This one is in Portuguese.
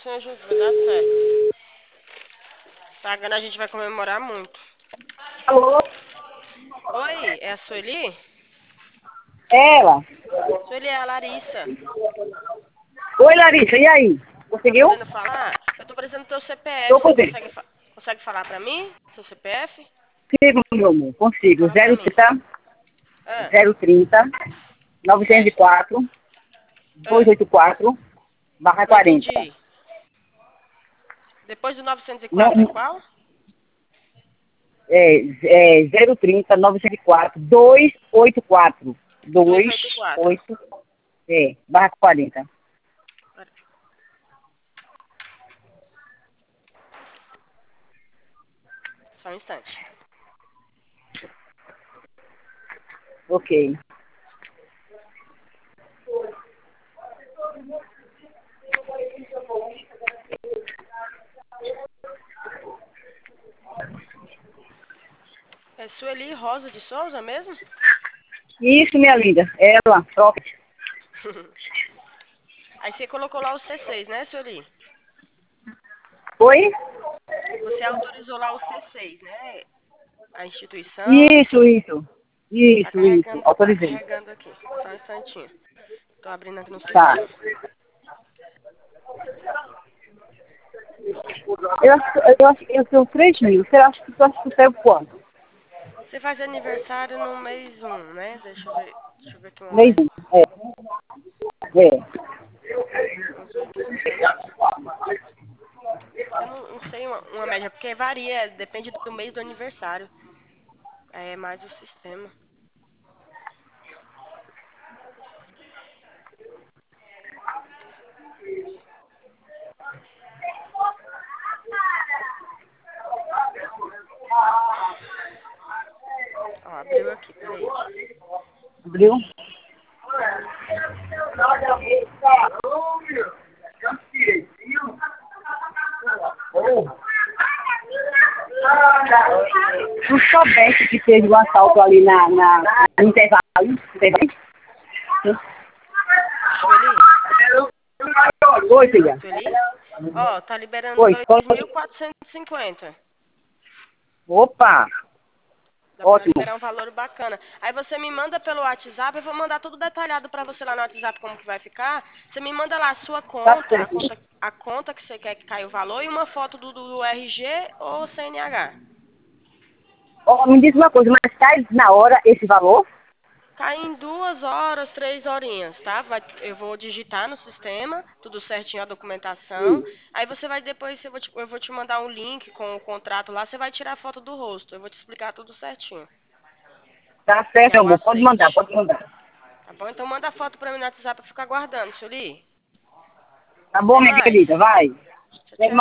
Senhor Jesus, vai dar certo. Pagando a gente vai comemorar muito. Alô? Oi, é a Sueli? Ela. Sueli, é a Larissa. Oi, Larissa, e aí? Tá Conseguiu? podendo falar? Eu tô precisando do teu Tô CPF. Você podendo. consegue falar pra mim? Seu CPF? Consigo, meu amor, consigo. Fala pra mim. 030 Ah, 030 certo. 904 Ah, 284 barra não 40. entendi. Depois do Não, 904 é qual? é 030 904 284 284. 28 barra 40. Só um instante. Ok. É Sueli Rosa de Souza mesmo? Isso, minha linda. Ela, troca. Aí você colocou lá o C6, né, Sueli? Oi? Você autorizou lá o C6, né? A instituição. Isso, isso. Isso, isso. Tá Autorizei. carregando aqui. Só um instantinho. Tô abrindo aqui no Tá. sistema. Eu acho que eu tenho 3 mil. Você acha que tu pega quanto? Você faz aniversário no mês 1, né? Deixa eu ver. Deixa eu ver aqui uma Mês mais. um. É. Vamos ver aqui só um instantinho. Eu não sei uma média, porque varia, depende do mês do aniversário. É mais o sistema. Ó, abriu aqui, peraí. Abriu? Tu soubesse que teve um assalto ali no intervalo? Sueli? Oi, filha. Sueli? Ó, tá liberando Oi, dois mil quatrocentos e cinquenta. opa, Dá pra ótimo. liberar um valor bacana. Aí você me manda pelo WhatsApp, eu vou mandar tudo detalhado pra você lá no WhatsApp como que vai ficar. Você me manda lá a sua Tá conta, certo. a conta que você quer que caia o valor e uma foto do RG ou CNH. Ó, me diz uma coisa, mas cai na hora esse valor? Cai em 2 horas, 3 horinhas, tá? Eu vou digitar no sistema, tudo certinho, a documentação. Aí você vai depois, eu vou te mandar um link com o contrato lá, você vai tirar a foto do rosto. Eu vou te explicar tudo certinho, Tá que certo, é meu o amor. Pode mandar, aceite. pode mandar. Tá bom? Então manda a foto pra mim no WhatsApp pra eu ficar aguardando, Sueli. Tá bom, Até minha mais. querida, vai. Tchau, Até tchau.